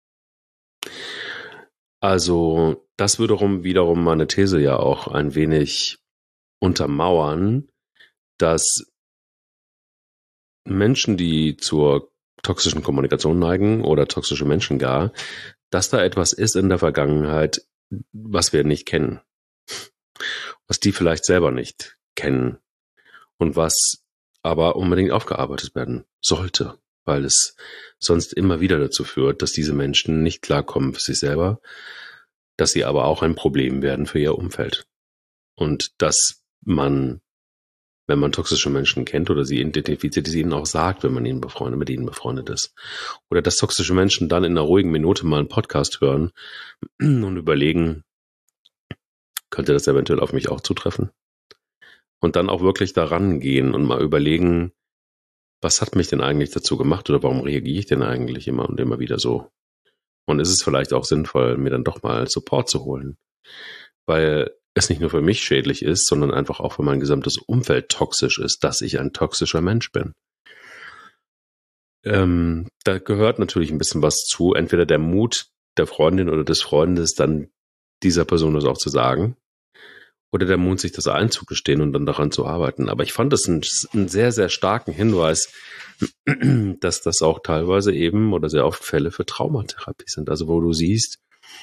Also das wiederum wiederum meine These ja auch ein wenig untermauern, dass Menschen, die zur toxischen Kommunikation neigen oder toxische Menschen gar, dass da etwas ist in der Vergangenheit, was wir nicht kennen, was die vielleicht selber nicht kennen und was aber unbedingt aufgearbeitet werden sollte, weil es sonst immer wieder dazu führt, dass diese Menschen nicht klarkommen für sich selber, dass sie aber auch ein Problem werden für ihr Umfeld und dass man, wenn man toxische Menschen kennt oder sie identifiziert, die sie ihnen auch sagt, wenn man ihnen befreundet, mit ihnen befreundet ist. Oder dass toxische Menschen dann in einer ruhigen Minute mal einen Podcast hören und überlegen, könnte das eventuell auf mich auch zutreffen? Und dann auch wirklich daran gehen und mal überlegen, was hat mich denn eigentlich dazu gemacht oder warum reagiere ich denn eigentlich immer und immer wieder so? Und ist es vielleicht auch sinnvoll, mir dann doch mal Support zu holen? Weil es nicht nur für mich schädlich ist, sondern einfach auch für mein gesamtes Umfeld toxisch ist, dass ich ein toxischer Mensch bin. Ähm, da gehört natürlich ein bisschen was zu, entweder der Mut der Freundin oder des Freundes, dann dieser Person das auch zu sagen, oder der Mut, sich das einzugestehen und dann daran zu arbeiten. Aber ich fand das einen, einen sehr, sehr starken Hinweis, dass das auch teilweise eben oder sehr oft Fälle für Traumatherapie sind. Also wo du siehst,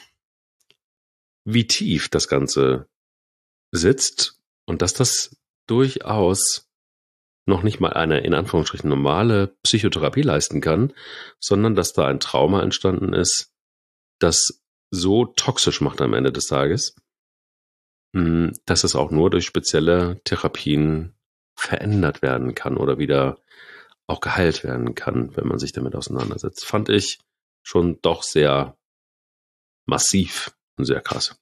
wie tief das Ganze sitzt und dass das durchaus noch nicht mal eine in Anführungsstrichen normale Psychotherapie leisten kann, sondern dass da ein Trauma entstanden ist, das so toxisch macht am Ende des Tages, dass es auch nur durch spezielle Therapien verändert werden kann oder wieder auch geheilt werden kann, wenn man sich damit auseinandersetzt. Fand ich schon doch sehr massiv und sehr krass.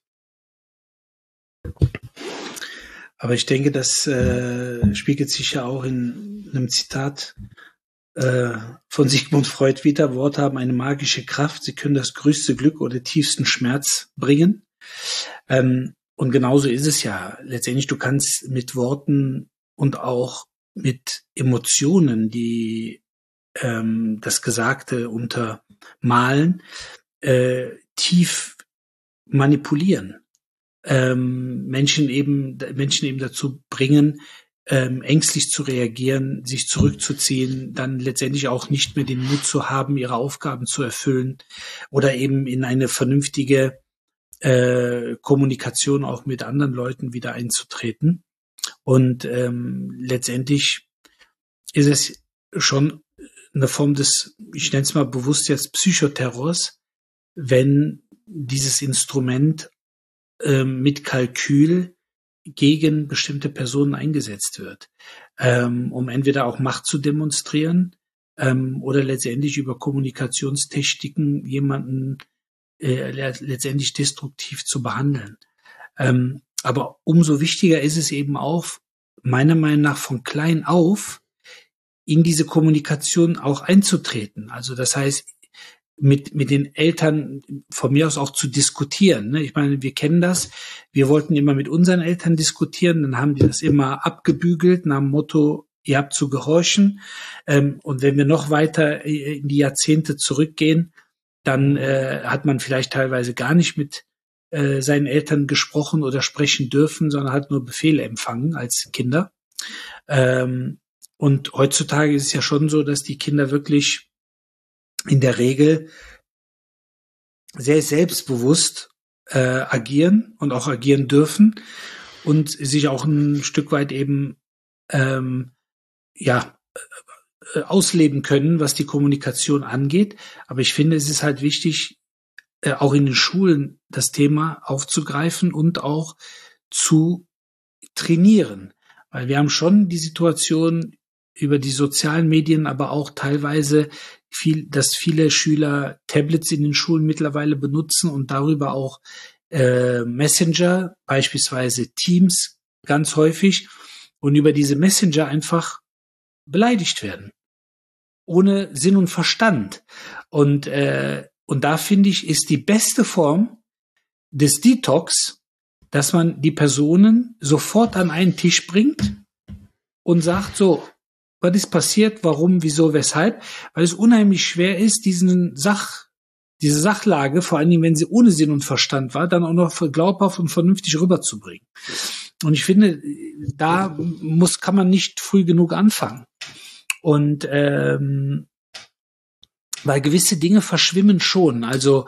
Aber ich denke, das äh, spiegelt sich ja auch in einem Zitat äh, von Sigmund Freud wieder. Worte haben eine magische Kraft. Sie können das größte Glück oder tiefsten Schmerz bringen. Ähm, und genauso ist es ja. Letztendlich, du kannst mit Worten und auch mit Emotionen, die ähm, das Gesagte untermalen, äh, tief manipulieren. Ähm, Menschen eben, Menschen eben dazu bringen, ähm, ängstlich zu reagieren, sich zurückzuziehen, dann letztendlich auch nicht mehr den Mut zu haben, ihre Aufgaben zu erfüllen oder eben in eine vernünftige äh, Kommunikation auch mit anderen Leuten wieder einzutreten. Und ähm, letztendlich ist es schon eine Form des, ich nenne es mal bewusst jetzt Psychoterrors, wenn dieses Instrument ähm, mit Kalkül gegen bestimmte Personen eingesetzt wird, ähm, um entweder auch Macht zu demonstrieren ähm, oder letztendlich über Kommunikationstechniken jemanden äh, letztendlich destruktiv zu behandeln. Ähm, aber umso wichtiger ist es eben auch, meiner Meinung nach von klein auf, in diese Kommunikation auch einzutreten. Also das heißt, mit mit den Eltern von mir aus auch zu diskutieren. Ne? Ich meine, wir kennen das. Wir wollten immer mit unseren Eltern diskutieren, dann haben die das immer abgebügelt nach dem Motto, ihr habt zu gehorchen. Ähm, und wenn wir noch weiter in die Jahrzehnte zurückgehen, dann äh, hat man vielleicht teilweise gar nicht mit äh, seinen Eltern gesprochen oder sprechen dürfen, sondern hat nur Befehle empfangen als Kinder. Ähm, und heutzutage ist es ja schon so, dass die Kinder wirklich in der Regel sehr selbstbewusst äh, agieren und auch agieren dürfen und sich auch ein Stück weit eben ähm, ja äh, ausleben können, was die Kommunikation angeht. Aber ich finde, es ist halt wichtig, äh, auch in den Schulen das Thema aufzugreifen und auch zu trainieren. Weil wir haben schon die Situation über die sozialen Medien, aber auch teilweise viel, dass viele Schüler Tablets in den Schulen mittlerweile benutzen und darüber auch äh, Messenger, beispielsweise Teams, ganz häufig, und über diese Messenger einfach beleidigt werden. Ohne Sinn und Verstand. Und, äh, und da finde ich, ist die beste Form des Detox, dass man die Personen sofort an einen Tisch bringt und sagt so, was ist passiert, warum, wieso, weshalb, weil es unheimlich schwer ist, diesen Sach, diese Sachlage, vor allem wenn sie ohne Sinn und Verstand war, dann auch noch glaubhaft und vernünftig rüberzubringen. Und ich finde, da muss, kann man nicht früh genug anfangen. Und ähm, weil gewisse Dinge verschwimmen schon. Also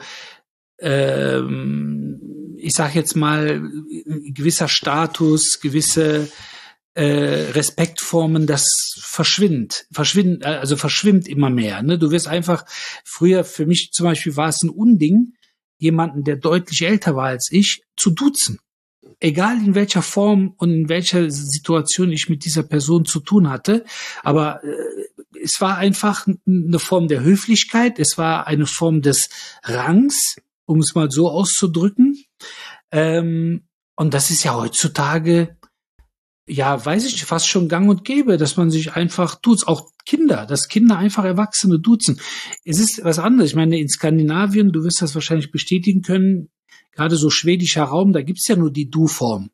ähm, ich sage jetzt mal, gewisser Status, gewisse äh, Respektformen, das verschwindet, verschwindet, also verschwimmt immer mehr. Ne? Du wirst einfach, früher für mich zum Beispiel war es ein Unding, jemanden, der deutlich älter war als ich, zu duzen. Egal in welcher Form und in welcher Situation ich mit dieser Person zu tun hatte, aber äh, es war einfach eine Form der Höflichkeit, es war eine Form des Rangs, um es mal so auszudrücken. Ähm, und das ist ja heutzutage, ja, weiß ich, fast schon gang und gäbe, dass man sich einfach duzt, auch Kinder, dass Kinder einfach Erwachsene duzen. Es ist was anderes. Ich meine, in Skandinavien, du wirst das wahrscheinlich bestätigen können, gerade so schwedischer Raum, da gibt's ja nur die Du-Form.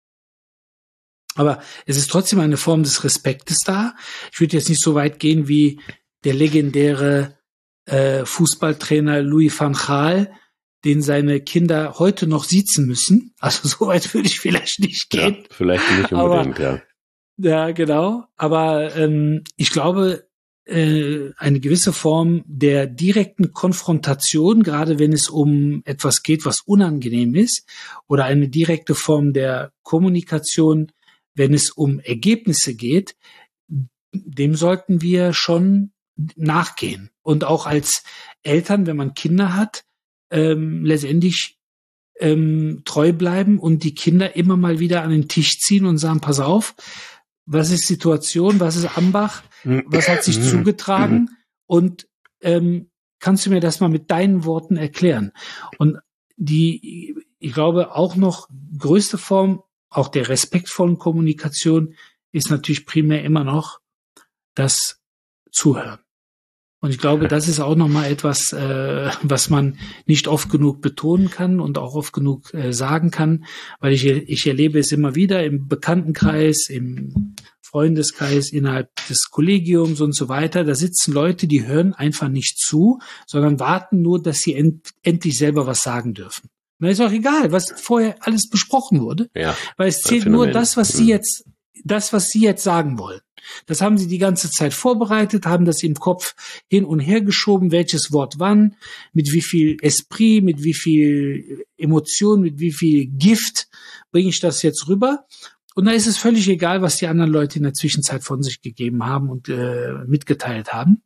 Aber es ist trotzdem eine Form des Respektes da. Ich würde jetzt nicht so weit gehen wie der legendäre äh, Fußballtrainer Louis van Gaal, den seine Kinder heute noch siezen müssen. Also so weit würde ich vielleicht nicht gehen. Ja, vielleicht nicht unbedingt, aber, ja. Ja, genau. Aber ähm, ich glaube, äh, eine gewisse Form der direkten Konfrontation, gerade wenn es um etwas geht, was unangenehm ist, oder eine direkte Form der Kommunikation, wenn es um Ergebnisse geht, dem sollten wir schon nachgehen. Und auch als Eltern, wenn man Kinder hat, ähm, letztendlich ähm, treu bleiben und die Kinder immer mal wieder an den Tisch ziehen und sagen, pass auf, was ist Situation, was ist Ambach, was hat sich zugetragen und ähm, kannst du mir das mal mit deinen Worten erklären? Und die, ich glaube, auch noch größte Form auch der respektvollen Kommunikation ist natürlich primär immer noch das Zuhören. Und ich glaube, das ist auch nochmal etwas, äh, was man nicht oft genug betonen kann und auch oft genug äh, sagen kann, weil ich, ich erlebe es immer wieder im Bekanntenkreis, im Freundeskreis, innerhalb des Kollegiums und so weiter. Da sitzen Leute, die hören einfach nicht zu, sondern warten nur, dass sie end, endlich selber was sagen dürfen. Na, ist auch egal, was vorher alles besprochen wurde, ja, weil es zählt nur das, was sie jetzt, das, was sie jetzt sagen wollen. Das haben sie die ganze Zeit vorbereitet, haben das im Kopf hin und her geschoben, welches Wort wann, mit wie viel Esprit, mit wie viel Emotion, mit wie viel Gift bringe ich das jetzt rüber. Und da ist es völlig egal, was die anderen Leute in der Zwischenzeit von sich gegeben haben und äh, mitgeteilt haben.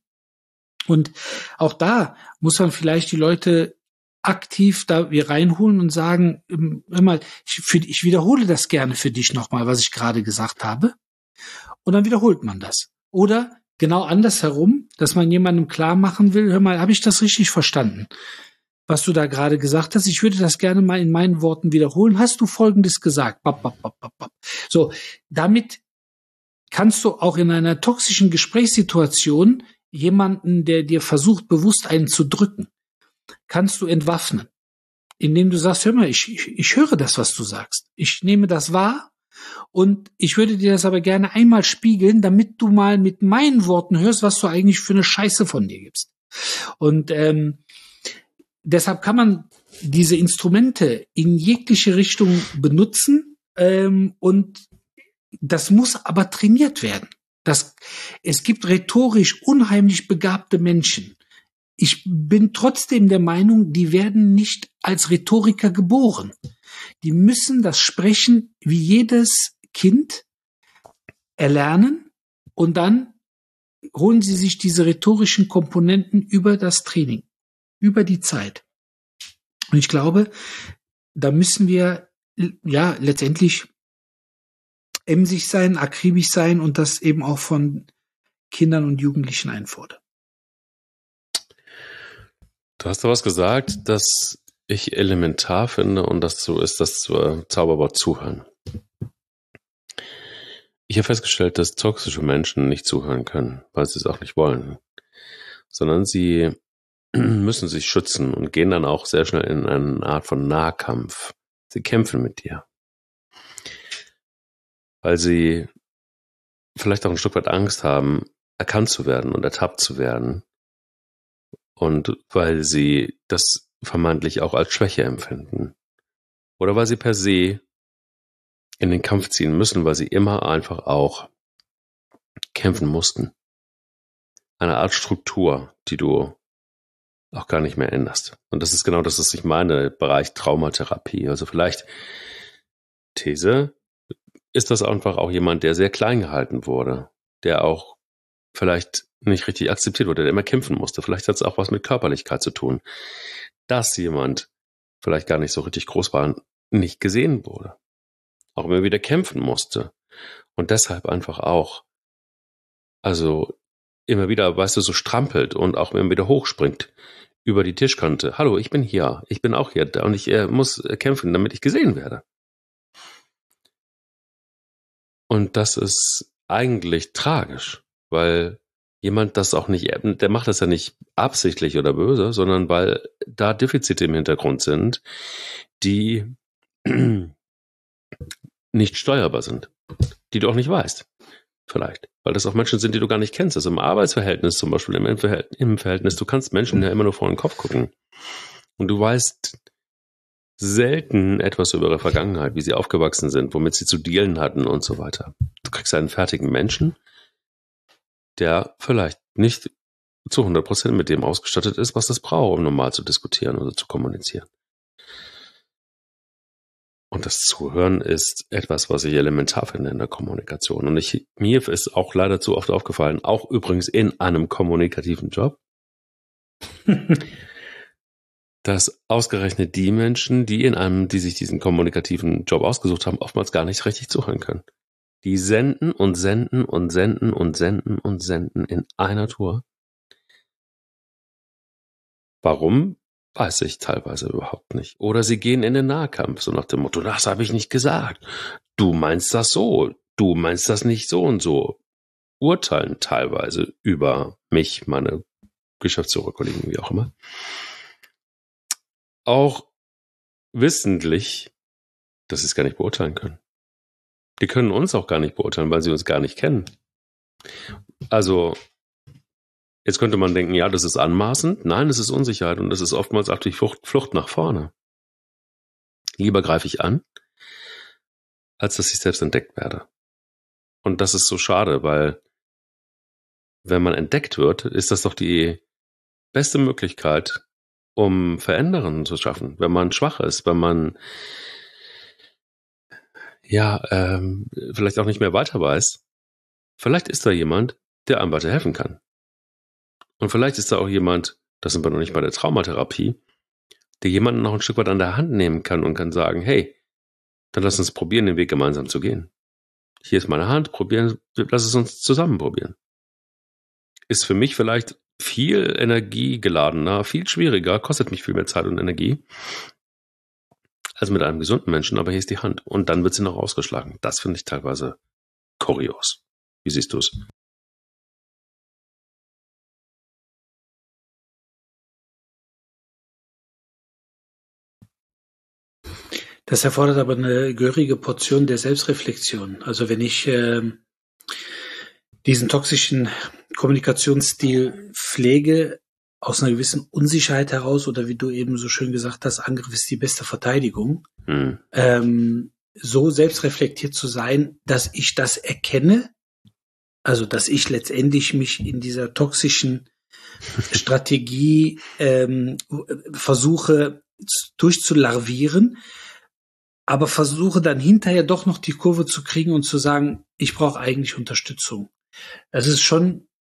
Und auch da muss man vielleicht die Leute aktiv da wir reinholen und sagen, hör mal, ich, für, ich wiederhole das gerne für dich nochmal, was ich gerade gesagt habe. Und dann wiederholt man das. Oder genau andersherum, dass man jemandem klar machen will, hör mal, habe ich das richtig verstanden, was du da gerade gesagt hast? Ich würde das gerne mal in meinen Worten wiederholen. Hast du Folgendes gesagt? Bap, bap, bap, bap, bap. So, damit kannst du auch in einer toxischen Gesprächssituation jemanden, der dir versucht, bewusst einen zu drücken, kannst du entwaffnen, indem du sagst, hör mal, ich, ich, ich höre das, was du sagst. Ich nehme das wahr. Und ich würde dir das aber gerne einmal spiegeln, damit du mal mit meinen Worten hörst, was du eigentlich für eine Scheiße von dir gibst. Und ähm, deshalb kann man diese Instrumente in jegliche Richtung benutzen ähm, und das muss aber trainiert werden. Das, es gibt rhetorisch unheimlich begabte Menschen. Ich bin trotzdem der Meinung, die werden nicht als Rhetoriker geboren. Die müssen das Sprechen wie jedes Kind erlernen und dann holen Sie sich diese rhetorischen Komponenten über das Training, über die Zeit. Und ich glaube, da müssen wir ja letztendlich emsig sein, akribisch sein und das eben auch von Kindern und Jugendlichen einfordern. Du hast da was gesagt, das ich elementar finde und das so ist, das Zauberwort zuhören. Ich habe festgestellt, dass toxische Menschen nicht zuhören können, weil sie es auch nicht wollen, sondern sie müssen sich schützen und gehen dann auch sehr schnell in eine Art von Nahkampf. Sie kämpfen mit dir, weil sie vielleicht auch ein Stück weit Angst haben, erkannt zu werden und ertappt zu werden und weil sie das vermeintlich auch als Schwäche empfinden oder weil sie per se in den Kampf ziehen müssen, weil sie immer einfach auch kämpfen mussten. Eine Art Struktur, die du auch gar nicht mehr änderst. Und das ist genau das, was ich meine, Bereich Traumatherapie. Also vielleicht These, ist das einfach auch jemand, der sehr klein gehalten wurde, der auch vielleicht nicht richtig akzeptiert wurde, der immer kämpfen musste. Vielleicht hat es auch was mit Körperlichkeit zu tun. Dass jemand vielleicht gar nicht so richtig groß war und nicht gesehen wurde. Auch immer wieder kämpfen musste. Und deshalb einfach auch, also immer wieder, weißt du, so strampelt und auch immer wieder hochspringt über die Tischkante. Hallo, ich bin hier. Ich bin auch hier. Und ich äh, muss kämpfen, damit ich gesehen werde. Und das ist eigentlich tragisch, weil jemand das auch nicht, der macht das ja nicht absichtlich oder böse, sondern weil da Defizite im Hintergrund sind, die nicht steuerbar sind, die du auch nicht weißt, vielleicht, weil das auch Menschen sind, die du gar nicht kennst. Also im Arbeitsverhältnis zum Beispiel, im, im Verhältnis, du kannst Menschen ja immer nur vor den Kopf gucken und du weißt selten etwas über ihre Vergangenheit, wie sie aufgewachsen sind, womit sie zu dealen hatten und so weiter. Du kriegst einen fertigen Menschen, der vielleicht nicht zu hundert Prozent mit dem ausgestattet ist, was das braucht, um normal zu diskutieren oder zu kommunizieren. Und das Zuhören ist etwas, was ich elementar finde in der Kommunikation. Und ich, mir ist auch leider zu oft aufgefallen, auch übrigens in einem kommunikativen Job, dass ausgerechnet die Menschen, die in einem, die sich diesen kommunikativen Job ausgesucht haben, oftmals gar nicht richtig zuhören können. Die senden und senden und senden und senden und senden in einer Tour. Warum? Weiß ich teilweise überhaupt nicht. Oder sie gehen in den Nahkampf, so nach dem Motto, das habe ich nicht gesagt. Du meinst das so, du meinst das nicht so und so. Urteilen teilweise über mich, meine Geschäftsführer, Kollegen, wie auch immer. Auch wissentlich, dass sie es gar nicht beurteilen können. Die können uns auch gar nicht beurteilen, weil sie uns gar nicht kennen. Also, jetzt könnte man denken, ja, das ist anmaßend. Nein, das ist Unsicherheit und das ist oftmals auch die Flucht, Flucht nach vorne. Lieber greife ich an, als dass ich selbst entdeckt werde. Und das ist so schade, weil wenn man entdeckt wird, ist das doch die beste Möglichkeit, um Veränderungen zu schaffen. Wenn man schwach ist, wenn man ja ähm, vielleicht auch nicht mehr weiter weiß, vielleicht ist da jemand, der einem weiterhelfen kann. Und vielleicht ist da auch jemand, das sind wir noch nicht bei der Traumatherapie, der jemanden noch ein Stück weit an der Hand nehmen kann und kann sagen, hey, dann lass uns probieren, den Weg gemeinsam zu gehen. Hier ist meine Hand, probieren, lass es uns zusammen probieren. Ist für mich vielleicht viel energiegeladener, viel schwieriger, kostet mich viel mehr Zeit und Energie, als mit einem gesunden Menschen, aber hier ist die Hand. Und dann wird sie noch ausgeschlagen. Das finde ich teilweise kurios. Wie siehst du es? Das erfordert aber eine gehörige Portion der Selbstreflexion. Also wenn ich äh, diesen toxischen Kommunikationsstil pflege, aus einer gewissen Unsicherheit heraus oder wie du eben so schön gesagt hast, Angriff ist die beste Verteidigung, hm. ähm, so selbstreflektiert zu sein, dass ich das erkenne, also dass ich letztendlich mich in dieser toxischen Strategie ähm, versuche durchzularvieren, aber versuche dann hinterher doch noch die Kurve zu kriegen und zu sagen, ich brauche eigentlich Unterstützung. Das ist schon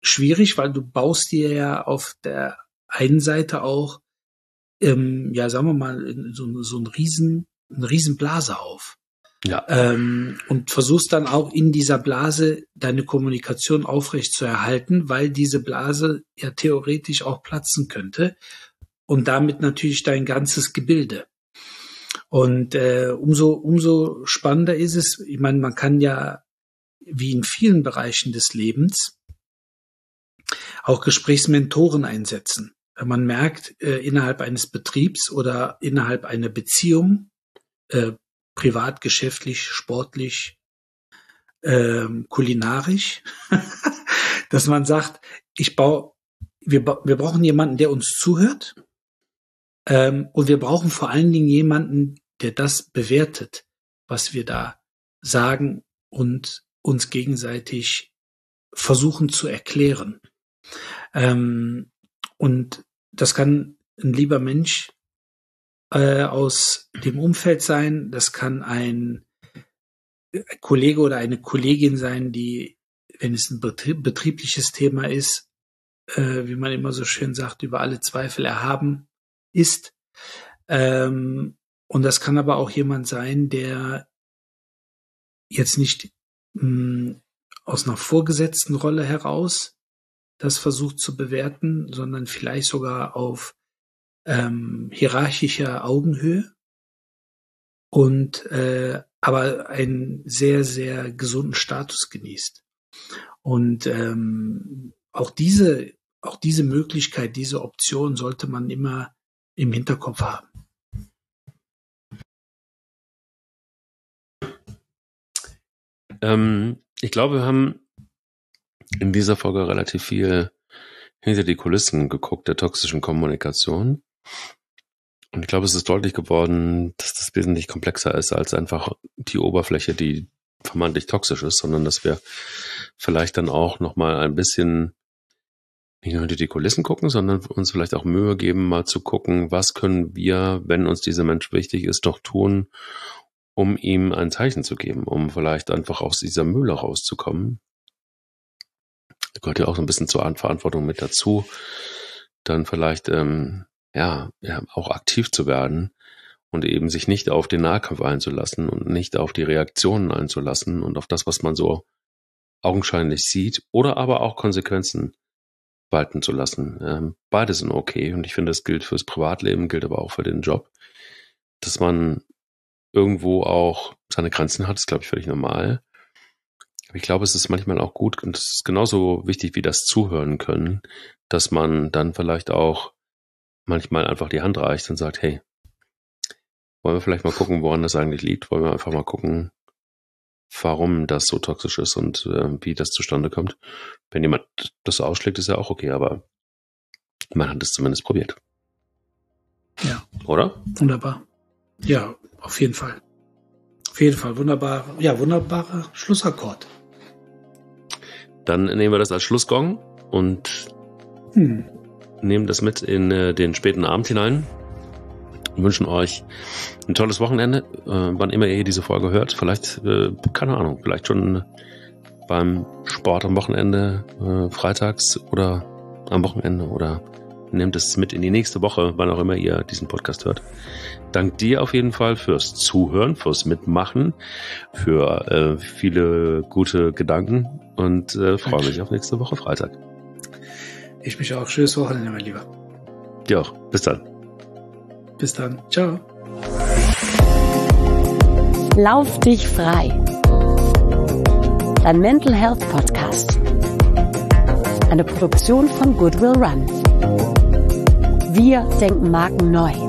schwierig, weil du baust dir ja auf der einen Seite auch, ähm, ja, sagen wir mal, so, so ein riesen, eine riesen Blase auf. Ja. Ähm, und versuchst dann auch in dieser Blase deine Kommunikation aufrecht zu erhalten, weil diese Blase ja theoretisch auch platzen könnte und damit natürlich dein ganzes Gebilde. Und äh, umso umso spannender ist es, ich meine, man kann ja wie in vielen Bereichen des Lebens auch Gesprächsmentoren einsetzen. Wenn man merkt, äh, innerhalb eines Betriebs oder innerhalb einer Beziehung, äh, privat, geschäftlich, sportlich, ähm, kulinarisch, dass man sagt, ich baue, wir, wir brauchen jemanden, der uns zuhört, ähm, und wir brauchen vor allen Dingen jemanden, der das bewertet, was wir da sagen und uns gegenseitig versuchen zu erklären. Ähm, und das kann ein lieber Mensch äh, aus dem Umfeld sein, das kann ein Kollege oder eine Kollegin sein, die, wenn es ein betrie- betriebliches Thema ist, äh, wie man immer so schön sagt, über alle Zweifel erhaben ist. Ähm, und das kann aber auch jemand sein, der jetzt nicht mh, aus einer vorgesetzten Rolle heraus das versucht zu bewerten, sondern vielleicht sogar auf ähm, hierarchischer Augenhöhe und äh, aber einen sehr, sehr gesunden Status genießt. Und ähm, auch diese, auch diese Möglichkeit, diese Option sollte man immer im Hinterkopf haben. Ähm, ich glaube, wir haben in dieser Folge relativ viel hinter die Kulissen geguckt der toxischen Kommunikation. Und ich glaube, es ist deutlich geworden, dass das wesentlich komplexer ist als einfach die Oberfläche, die vermeintlich toxisch ist, sondern dass wir vielleicht dann auch nochmal ein bisschen nicht nur hinter die Kulissen gucken, sondern uns vielleicht auch Mühe geben, mal zu gucken, was können wir, wenn uns dieser Mensch wichtig ist, doch tun, um ihm ein Zeichen zu geben, um vielleicht einfach aus dieser Mühle rauszukommen. Da gehört ja auch so ein bisschen zur Verantwortung mit dazu, dann vielleicht ähm, ja, ja auch aktiv zu werden und eben sich nicht auf den Nahkampf einzulassen und nicht auf die Reaktionen einzulassen und auf das, was man so augenscheinlich sieht, oder aber auch Konsequenzen walten zu lassen. Ähm, beide sind okay und ich finde, das gilt fürs Privatleben, gilt aber auch für den Job, dass man irgendwo auch seine Grenzen hat, ist, glaube ich, völlig normal. Aber ich glaube, es ist manchmal auch gut und es ist genauso wichtig wie das Zuhören können, dass man dann vielleicht auch manchmal einfach die Hand reicht und sagt, hey, wollen wir vielleicht mal gucken, woran das eigentlich liegt? Wollen wir einfach mal gucken, warum das so toxisch ist und äh, wie das zustande kommt? Wenn jemand das ausschlägt, ist ja auch okay, aber man hat es zumindest probiert. Ja. Oder? Wunderbar. Ja, auf jeden Fall. Auf jeden Fall. Wunderbar. Ja, wunderbarer Schlussakkord. Dann nehmen wir das als Schlussgong und Hm. nehmen das mit in äh, den späten Abend hinein. Wir wünschen euch ein tolles Wochenende, äh, wann immer ihr diese Folge hört. Vielleicht, äh, keine Ahnung, vielleicht schon beim Sport am Wochenende, äh, freitags oder am Wochenende, oder nehmt es mit in die nächste Woche, wann auch immer ihr diesen Podcast hört. Dank dir auf jeden Fall fürs Zuhören, fürs Mitmachen, für äh, viele gute Gedanken und äh, freue mich auf nächste Woche Freitag. Ich mich auch. Schönes Wochenende, mein Lieber. Dir auch. Bis dann. Bis dann. Ciao. Lauf dich frei. Dein Mental Health Podcast. Eine Produktion von Goodwill Run. Wir denken Marken neu.